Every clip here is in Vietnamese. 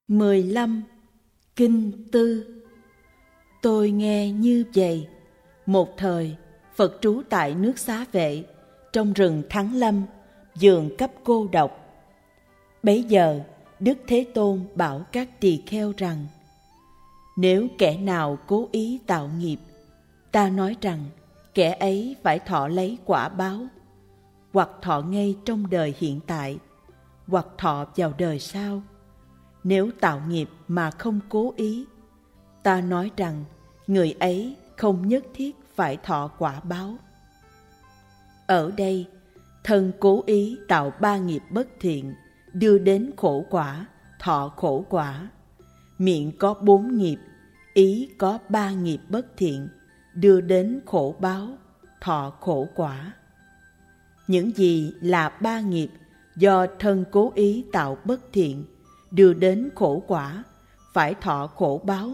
15. Kinh Tư. Tôi nghe như vậy. Một thời, Phật trú tại nước Xá Vệ, trong rừng Thắng Lâm, vườn cấp cô độc. Bấy giờ, Đức Thế Tôn bảo các tỳ kheo rằng: nếu kẻ nào cố ý tạo nghiệp, ta nói rằng kẻ ấy phải thọ lấy quả báo, hoặc thọ ngay trong đời hiện tại, hoặc thọ vào đời sau. Nếu tạo nghiệp mà không cố ý, ta nói rằng người ấy không nhất thiết phải thọ quả báo. Ở đây, thân cố ý tạo 3 nghiệp bất thiện, đưa đến khổ quả, thọ khổ quả. Miệng có 4 nghiệp, ý có 3 nghiệp bất thiện, đưa đến khổ báo, thọ khổ quả. Những gì là 3 nghiệp do thân cố ý tạo bất thiện, đưa đến khổ quả, phải thọ khổ báo?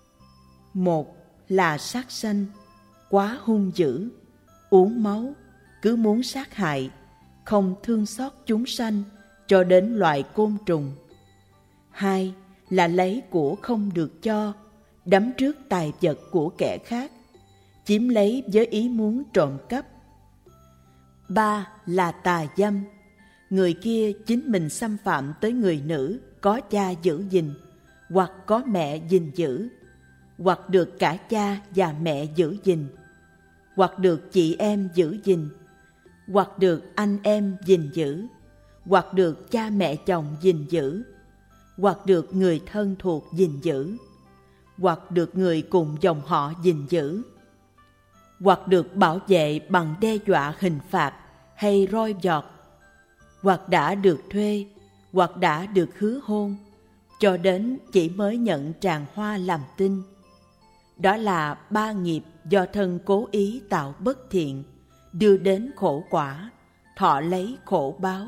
Một là sát sanh, quá hung dữ, uống máu, cứ muốn sát hại, không thương xót chúng sanh cho đến loài côn trùng. Hai là lấy của không được cho, đắm trước tài vật của kẻ khác, chiếm lấy với ý muốn trộm cắp. Ba là tà dâm, người kia chính mình xâm phạm tới người nữ có cha giữ gìn, hoặc có mẹ gìn giữ, hoặc được cả cha và mẹ giữ gìn, hoặc được chị em giữ gìn, hoặc được anh em gìn giữ, hoặc được cha mẹ chồng gìn giữ, hoặc được người thân thuộc gìn giữ, hoặc được người cùng dòng họ gìn giữ, hoặc được bảo vệ bằng đe dọa hình phạt hay roi vọt, hoặc đã được thuê, hoặc đã được hứa hôn, cho đến chỉ mới nhận tràng hoa làm tinh. Đó là 3 nghiệp do thân cố ý tạo bất thiện, đưa đến khổ quả, thọ lấy khổ báo.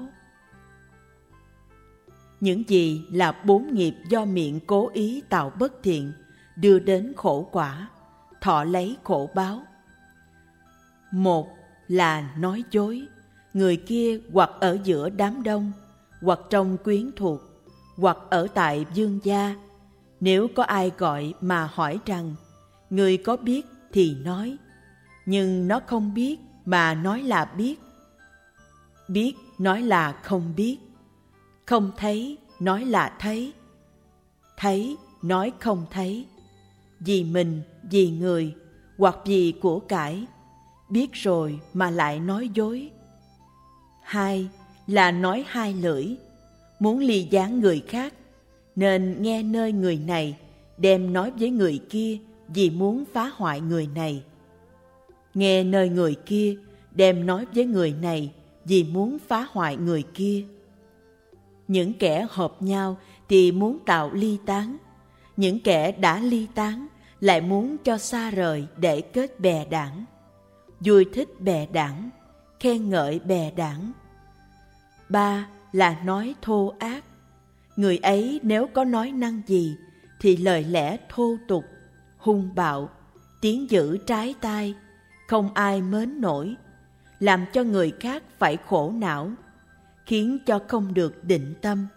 Những gì là 4 nghiệp do miệng cố ý tạo bất thiện, đưa đến khổ quả, thọ lấy khổ báo? Một là nói dối, người kia hoặc ở giữa đám đông, hoặc trong quyến thuộc, hoặc ở tại vương gia. Nếu có ai gọi mà hỏi rằng: người có biết thì nói, nhưng nó không biết mà nói là biết. Biết nói là không biết, không thấy nói là thấy, thấy nói không thấy. Vì mình, vì người, hoặc vì của cải, biết rồi mà lại nói dối. Hai là nói hai lưỡi, muốn ly gián người khác, nên nghe nơi người này đem nói với người kia vì muốn phá hoại người này. Nghe nơi người kia đem nói với người này vì muốn phá hoại người kia. Những kẻ hợp nhau thì muốn tạo ly tán, những kẻ đã ly tán lại muốn cho xa rời để kết bè đảng, vui thích bè đảng, khen ngợi bè đảng. Ba là nói thô ác, người ấy nếu có nói năng gì thì lời lẽ thô tục, hung bạo, tiếng dữ trái tai, không ai mến nổi, làm cho người khác phải khổ não, khiến cho không được định tâm.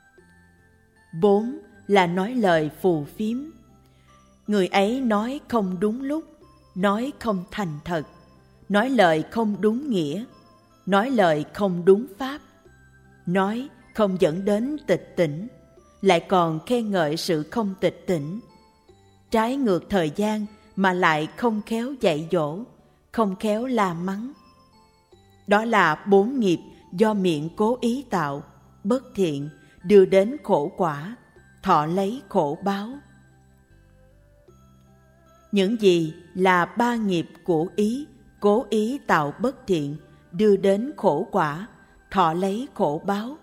4 là nói lời phù phiếm, người ấy nói không đúng lúc, nói không thành thật, nói lời không đúng nghĩa, nói lời không đúng pháp, nói không dẫn đến tịch tỉnh, lại còn khen ngợi sự không tịch tỉnh, trái ngược thời gian mà lại không khéo dạy dỗ, không khéo la mắng. Đó là 4 nghiệp do miệng cố ý tạo, bất thiện, đưa đến khổ quả, thọ lấy khổ báo. Những gì là 3 nghiệp của ý, cố ý tạo bất thiện, đưa đến khổ quả, thọ lấy khổ báo?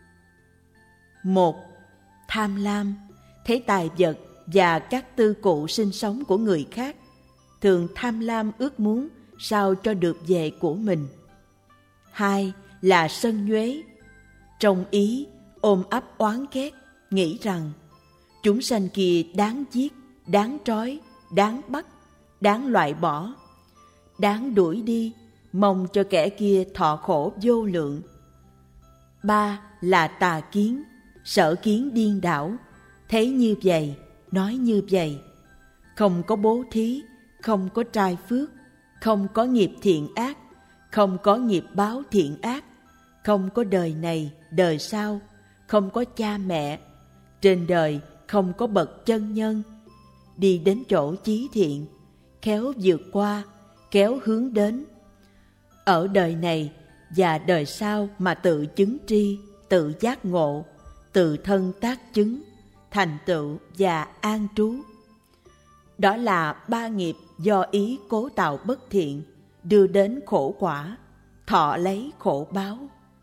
1. Tham lam, thấy tài vật và các tư cụ sinh sống của người khác, thường tham lam ước muốn sao cho được về của mình. 2 là sân nhuế, trong ý ôm ấp oán ghét, nghĩ rằng chúng sanh kia đáng giết, đáng trói, đáng bắt, đáng loại bỏ, đáng đuổi đi, mong cho kẻ kia thọ khổ vô lượng. 3 là tà kiến, sở kiến điên đảo, thấy như vậy, nói như vậy. Không có bố thí, không có trai phước, không có nghiệp thiện ác, không có nghiệp báo thiện ác, không có đời này, đời sau, không có cha mẹ, trên đời không có bậc chân nhân. Đi đến chỗ chí thiện, khéo vượt qua, khéo hướng đến. Ở đời này và đời sau mà tự chứng tri, tự giác ngộ, tự thân tác chứng, thành tựu và an trú. Đó là 3 nghiệp do ý cố tạo bất thiện, đưa đến khổ quả, thọ lấy khổ báo.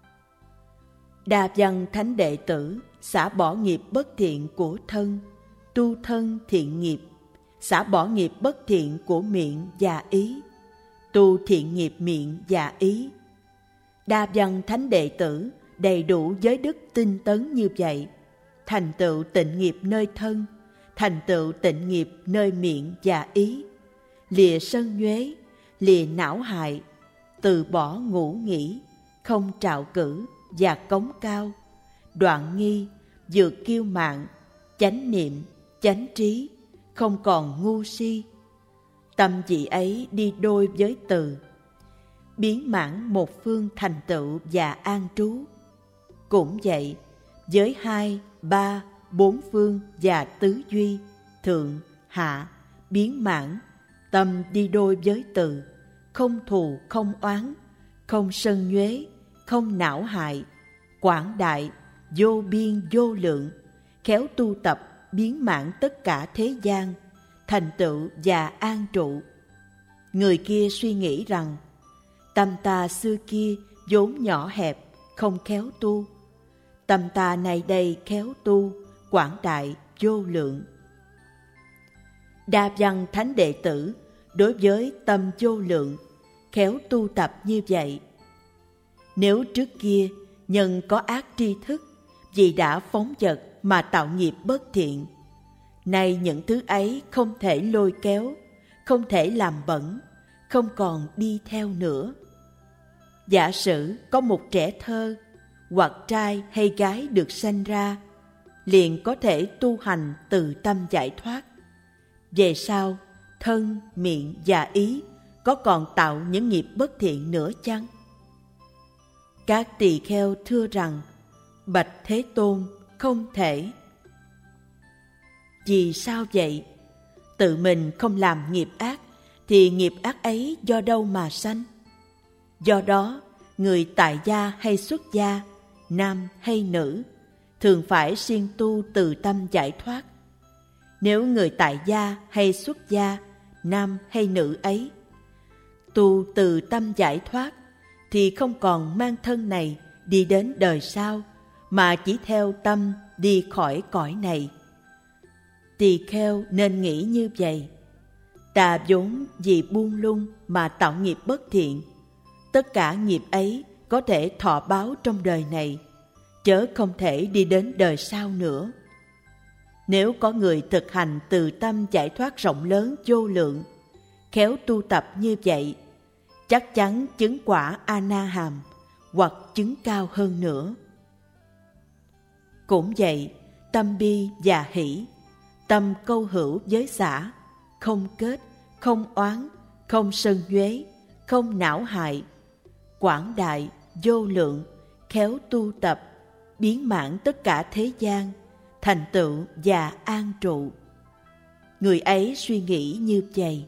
Đa văn thánh đệ tử xả bỏ nghiệp bất thiện của thân, tu thân thiện nghiệp, xả bỏ nghiệp bất thiện của miệng và ý, tu thiện nghiệp miệng và ý. Đa văn thánh đệ tử đầy đủ giới đức tinh tấn như vậy, thành tựu tịnh nghiệp nơi thân, thành tựu tịnh nghiệp nơi miệng và ý, lìa sân nhuế, lìa não hại, từ bỏ ngủ nghỉ, không trạo cử và cống cao, đoạn nghi, vượt kiêu mạn, chánh niệm, chánh trí, không còn ngu si. Tâm vị ấy đi đôi với từ, biến mãn một phương thành tựu và an trú. Cũng vậy, với 2, 3, 4 phương và tứ duy, thượng, hạ, biến mãn, tâm đi đôi với từ, không thù không oán, không sân nhuế, không não hại, quảng đại, vô biên vô lượng, khéo tu tập biến mãn tất cả thế gian, thành tựu và an trụ. Người kia suy nghĩ rằng, tâm ta xưa kia vốn nhỏ hẹp, không khéo tu. Tâm ta nay đây khéo tu, quảng đại, vô lượng. Đa văn thánh đệ tử đối với tâm vô lượng, khéo tu tập như vậy. Nếu trước kia nhân có ác tri thức, vì đã phóng dật mà tạo nghiệp bất thiện, nay những thứ ấy không thể lôi kéo, không thể làm bẩn, không còn đi theo nữa. Giả sử có một trẻ thơ, hoặc trai hay gái được sanh ra, liền có thể tu hành từ tâm giải thoát. Về sau, thân, miệng và ý có còn tạo những nghiệp bất thiện nữa chăng? Các tỳ kheo thưa rằng, bạch Thế Tôn, không thể. Vì sao vậy? Tự mình không làm nghiệp ác, thì nghiệp ác ấy do đâu mà sanh? Do đó, người tại gia hay xuất gia, nam hay nữ, thường phải siêng tu từ tâm giải thoát. Nếu người tại gia hay xuất gia, nam hay nữ ấy, tu từ tâm giải thoát, thì không còn mang thân này đi đến đời sau, mà chỉ theo tâm đi khỏi cõi này. Tỳ kheo nên nghĩ như vậy. Ta vốn vì buông lung mà tạo nghiệp bất thiện. Tất cả nghiệp ấy có thể thọ báo trong đời này, chớ không thể đi đến đời sau nữa. Nếu có người thực hành từ tâm giải thoát rộng lớn vô lượng, khéo tu tập như vậy, chắc chắn chứng quả A-na-hàm hoặc chứng cao hơn nữa. Cũng vậy, tâm bi và hỷ, tâm câu hữu với xã, không kết, không oán, không sân nhuế, không não hại, quảng đại, vô lượng, khéo tu tập, biến mãn tất cả thế gian, thành tựu và an trụ. Người ấy suy nghĩ như vậy.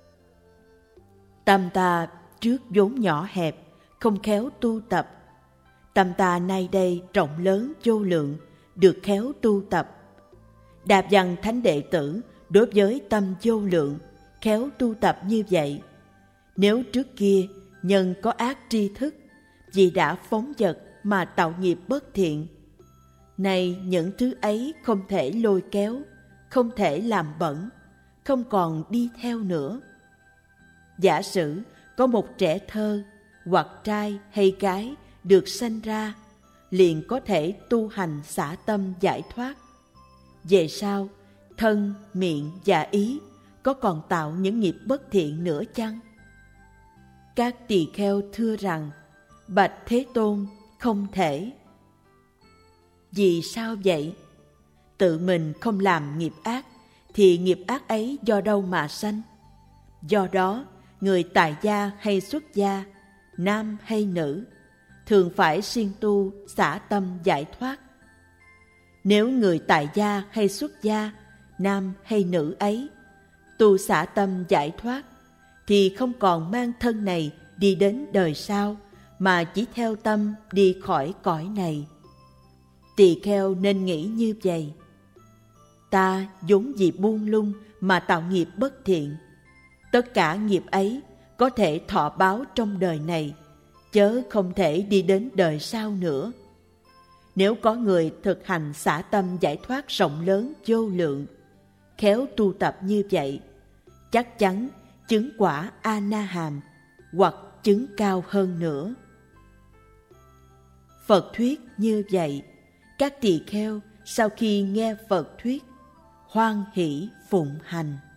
Tâm ta trước vốn nhỏ hẹp, không khéo tu tập. Tâm ta nay đây rộng lớn vô lượng, được khéo tu tập. Đa văn thánh đệ tử đối với tâm vô lượng, khéo tu tập như vậy. Nếu trước kia nhân có ác tri thức, vì đã phóng dật mà tạo nghiệp bất thiện, nay những thứ ấy không thể lôi kéo, không thể làm bẩn, không còn đi theo nữa. Giả sử có một trẻ thơ, hoặc trai hay gái được sanh ra, liền có thể tu hành xả tâm giải thoát. Về sau, thân, miệng và ý có còn tạo những nghiệp bất thiện nữa chăng? Các tỳ kheo thưa rằng, bạch Thế Tôn, không thể. Vì sao vậy? tự mình không làm nghiệp ác, thì nghiệp ác ấy do đâu mà sanh? Do đó, người tại gia hay xuất gia, nam hay nữ, thường phải siêng tu xả tâm giải thoát. Nếu người tại gia hay xuất gia, nam hay nữ ấy, tu xả tâm giải thoát, thì không còn mang thân này đi đến đời sau, mà chỉ theo tâm đi khỏi cõi này. Tỳ kheo nên nghĩ như vậy: ta vốn vì buông lung mà tạo nghiệp bất thiện. Tất cả nghiệp ấy có thể thọ báo trong đời này, chớ không thể đi đến đời sau nữa. Nếu có người thực hành xả tâm giải thoát rộng lớn vô lượng, khéo tu tập như vậy, chắc chắn chứng quả A-na-hàm hoặc chứng cao hơn nữa. Phật thuyết như vậy, các tỳ kheo sau khi nghe Phật thuyết, hoan hỷ phụng hành.